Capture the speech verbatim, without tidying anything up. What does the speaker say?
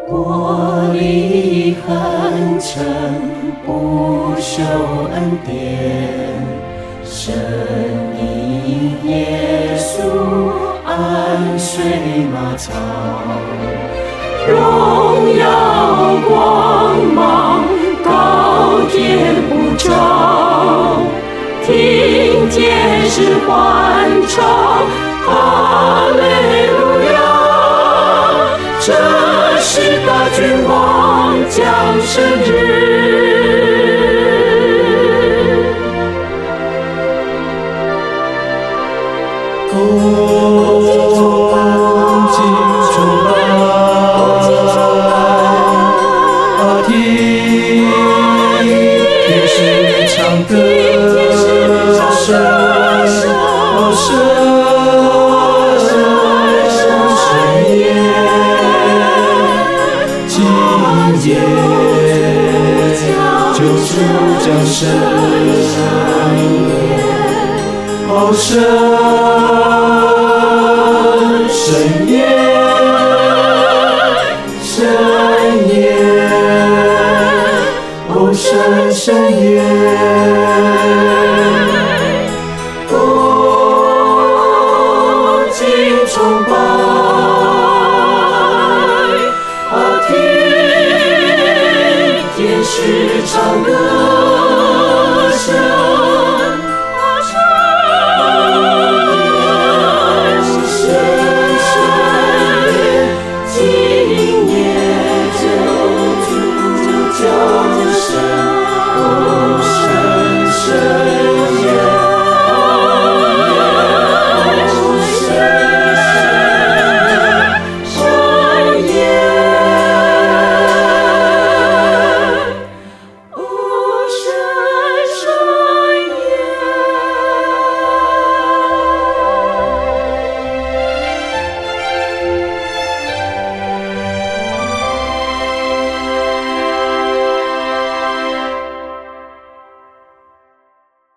我力恒诚，不朽恩典，生命耶稣安睡马槽，荣耀光芒高天不照，听天使欢唱，哈利路亚，这是大君王降生日。恭敬崇拜，听天使唱歌声，哦声声耶，今夜救主降生，哦声神耶，神耶，哦神神耶。